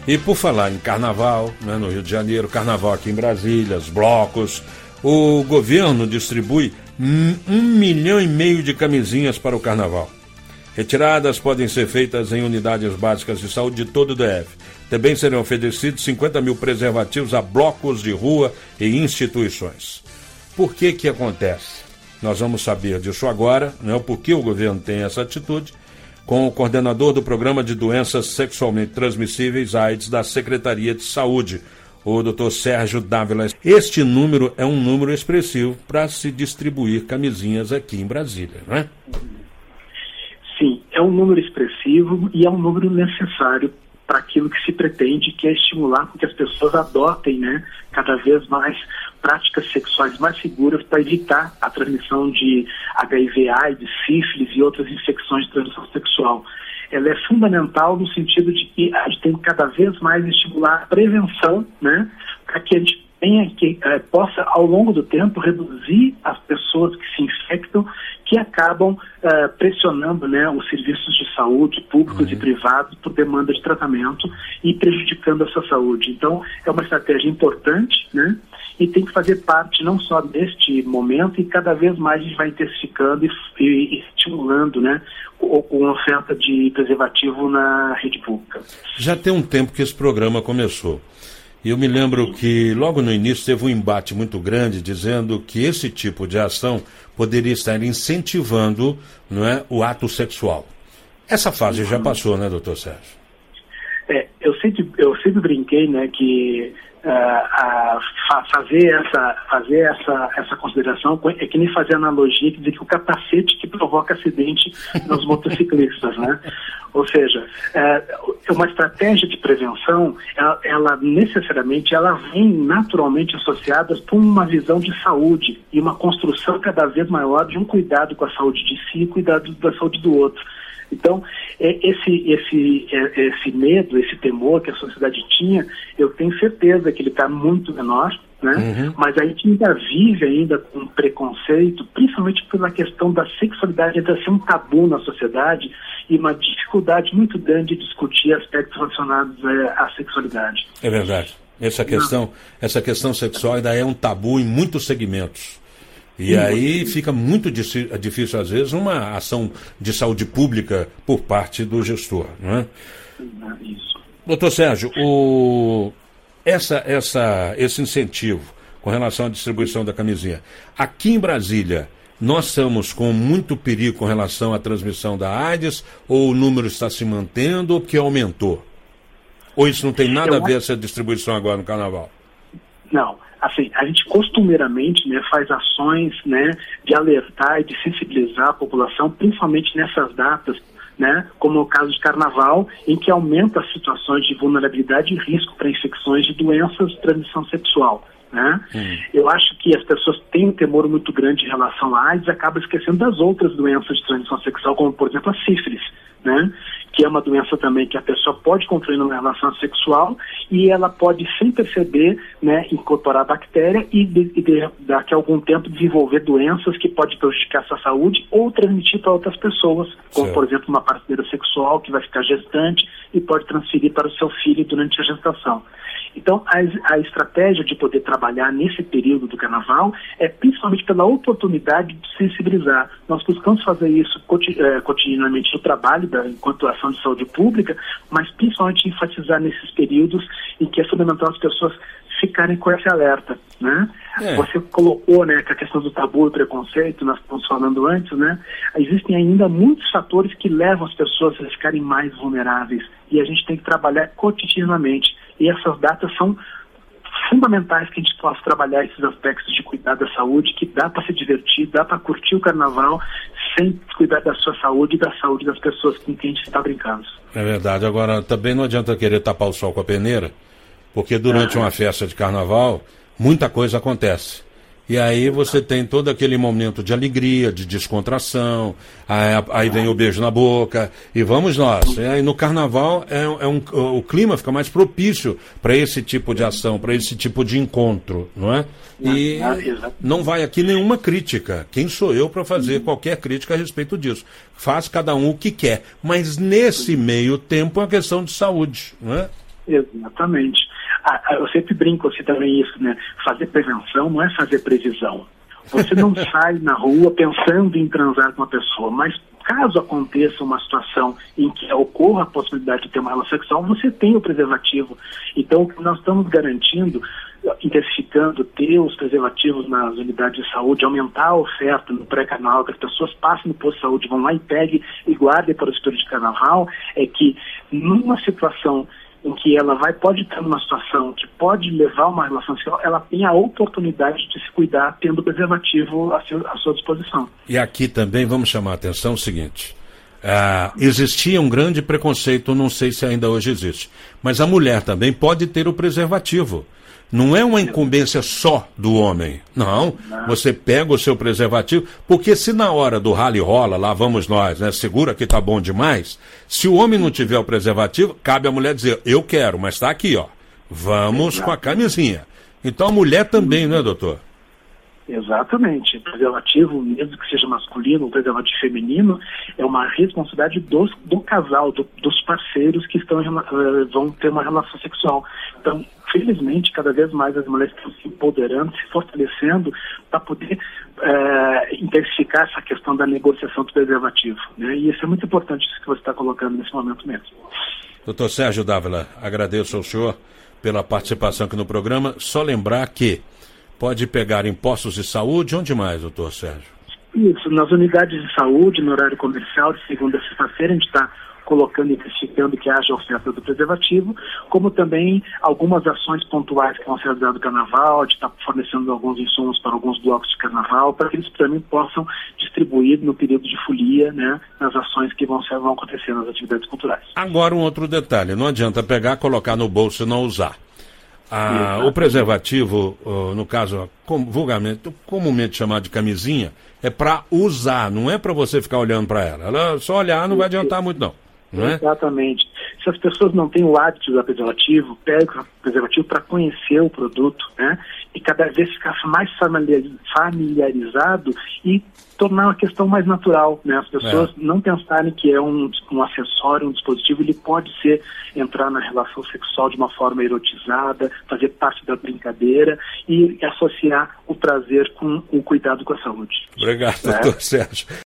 E por falar em carnaval, né, no Rio de Janeiro, carnaval aqui em Brasília, os blocos, o governo distribui 1,5 milhão de camisinhas para o carnaval. Retiradas podem ser feitas em unidades básicas de saúde de todo o DF. Também serão oferecidos 50 mil preservativos a blocos de rua e instituições. Por que acontece? Nós vamos saber disso agora, né, o porquê o governo tem essa atitude, com o coordenador do Programa de Doenças Sexualmente Transmissíveis, AIDS, da Secretaria de Saúde, o Dr. Sérgio Dávila. Este número é um número expressivo para se distribuir camisinhas aqui em Brasília, não é? Sim, é um número expressivo e é um número necessário para aquilo que se pretende, que é estimular com que as pessoas adotem, né, cada vez mais práticas sexuais mais seguras para evitar a transmissão de HIV, AIDS, sífilis e outras infecções de transmissão sexual. Ela é fundamental no sentido de que a gente tem que cada vez mais estimular a prevenção, né, para que a gente possa, ao longo do tempo, reduzir as pessoas que se infectam, que acabam pressionando, né, os serviços de saúde, públicos e privados, por demanda de tratamento e prejudicando a sua saúde. Então, é uma estratégia importante, né, e tem que fazer parte não só deste momento, e cada vez mais a gente vai intensificando e estimulando, né, com oferta de preservativo na rede pública. Já tem um tempo que esse programa começou. E eu me lembro que logo no início teve um embate muito grande dizendo que esse tipo de ação poderia estar incentivando, não é, o ato sexual. Essa fase já passou, né, doutor Sérgio? Eu sempre brinquei, né, que fazer essa consideração é que nem fazer analogia, que dizer que o capacete que provoca acidente nos motociclistas, né? Ou seja, uma estratégia de prevenção, ela necessariamente vem naturalmente associada com uma visão de saúde e uma construção cada vez maior de um cuidado com a saúde de si e cuidado da saúde do outro. Então, esse medo, esse temor que a sociedade tinha, eu tenho certeza que ele está muito menor, né? Mas a gente ainda vive ainda com preconceito, principalmente pela questão da sexualidade ainda ser um tabu na sociedade e uma dificuldade muito grande de discutir aspectos relacionados à sexualidade. É verdade. Essa questão sexual ainda é um tabu em muitos segmentos. E aí fica muito difícil, às vezes, uma ação de saúde pública por parte do gestor, não é? Isso. Doutor Sérgio, esse incentivo com relação à distribuição da camisinha, aqui em Brasília, nós estamos com muito perigo com relação à transmissão da AIDS, ou o número está se mantendo, ou que aumentou? Ou isso não tem nada a ver essa distribuição agora no Carnaval? Não. Assim, a gente costumeiramente, né, faz ações, né, de alertar e de sensibilizar a população, principalmente nessas datas, né, como o caso de Carnaval, em que aumenta as situações de vulnerabilidade e risco para infecções de doenças de transmissão sexual. Né? Eu acho que as pessoas têm um temor muito grande em relação à AIDS e acabam esquecendo das outras doenças de transmissão sexual, como, por exemplo, a sífilis, né? Que é uma doença também que a pessoa pode contrair numa relação sexual e ela pode, sem perceber, né, incorporar a bactéria e daqui a algum tempo desenvolver doenças que podem prejudicar a sua saúde ou transmitir para outras pessoas, como, certo, por exemplo, uma parceira sexual que vai ficar gestante e pode transferir para o seu filho durante a gestação. Então, a estratégia de poder trabalhar nesse período do Carnaval é principalmente pela oportunidade de sensibilizar. Nós buscamos fazer isso cotidianamente no trabalho, enquanto ação de saúde pública, mas principalmente enfatizar nesses períodos em que é fundamental as pessoas ficarem com esse alerta, né? Você colocou, né, que a questão do tabu e preconceito, nós estamos falando antes, né? Existem ainda muitos fatores que levam as pessoas a ficarem mais vulneráveis e a gente tem que trabalhar cotidianamente. E essas datas são fundamentais que a gente possa trabalhar esses aspectos de cuidar da saúde, que dá para se divertir, dá para curtir o Carnaval sem cuidar da sua saúde e da saúde das pessoas com quem a gente está brincando. É verdade. Agora, também não adianta querer tapar o sol com a peneira, porque durante uma festa de Carnaval, muita coisa acontece. E aí você tem todo aquele momento de alegria, de descontração, aí vem o beijo na boca, e vamos nós. E aí no Carnaval o clima fica mais propício para esse tipo de ação, para esse tipo de encontro, não é? E não vai aqui nenhuma crítica. Quem sou eu para fazer qualquer crítica a respeito disso? Faz cada um o que quer. Mas nesse meio tempo é uma questão de saúde, não é? Exatamente. Eu sempre brinco assim também isso, né? Fazer prevenção não é fazer previsão. Você não sai na rua pensando em transar com uma pessoa, mas caso aconteça uma situação em que ocorra a possibilidade de ter uma relação sexual, você tem o preservativo. Então, o que nós estamos garantindo, intensificando, ter os preservativos nas unidades de saúde, aumentar a oferta no pré-carnaval, que as pessoas passem no posto de saúde, vão lá e peguem e guardem para o estudo de carnaval, é que numa situação em que ela pode estar numa situação que pode levar a uma relação sexual, ela tem a oportunidade de se cuidar tendo o preservativo à sua disposição. E aqui também vamos chamar a atenção o seguinte, existia um grande preconceito, não sei se ainda hoje existe, mas a mulher também pode ter o preservativo. Não é uma incumbência só do homem. Não, você pega o seu preservativo, porque se na hora do rally rola, lá vamos nós, né? Segura que tá bom demais. Se o homem não tiver o preservativo, cabe a mulher dizer, eu quero, mas tá aqui, ó. Vamos com a camisinha. Então a mulher também, né, doutor? Exatamente. O preservativo, mesmo que seja masculino ou preservativo feminino, é uma responsabilidade do casal, dos parceiros que vão ter uma relação sexual. Então, felizmente, cada vez mais as mulheres estão se empoderando, se fortalecendo para poder intensificar essa questão da negociação do preservativo, né? E isso é muito importante, isso que você está colocando nesse momento mesmo. Doutor Sérgio Dávila, agradeço ao senhor pela participação aqui no programa. Só lembrar que pode pegar em postos de saúde, onde mais, doutor Sérgio? Isso, nas unidades de saúde, no horário comercial, de segunda a sexta-feira, a gente está colocando e intensificando que haja oferta do preservativo, como também algumas ações pontuais que vão ser realizadas no carnaval, de estar fornecendo alguns insumos para alguns blocos de carnaval, para que eles também possam distribuir no período de folia, né, nas ações que vão acontecer nas atividades culturais. Agora um outro detalhe, não adianta pegar, colocar no bolso e não usar. O preservativo, no caso, vulgarmente, comumente chamado de camisinha, é para usar, não é para você ficar olhando para ela. Ela só olhar não vai adiantar muito, não. Não é? Exatamente. Se as pessoas não têm o hábito de usar preservativo, pega o preservativo para conhecer o produto, né? E cada vez ficar mais familiarizado e tornar uma questão mais natural, né? As pessoas não pensarem que é um acessório, um dispositivo, ele pode entrar na relação sexual de uma forma erotizada, fazer parte da brincadeira e associar o prazer com o cuidado com a saúde. Obrigado, doutor Sérgio.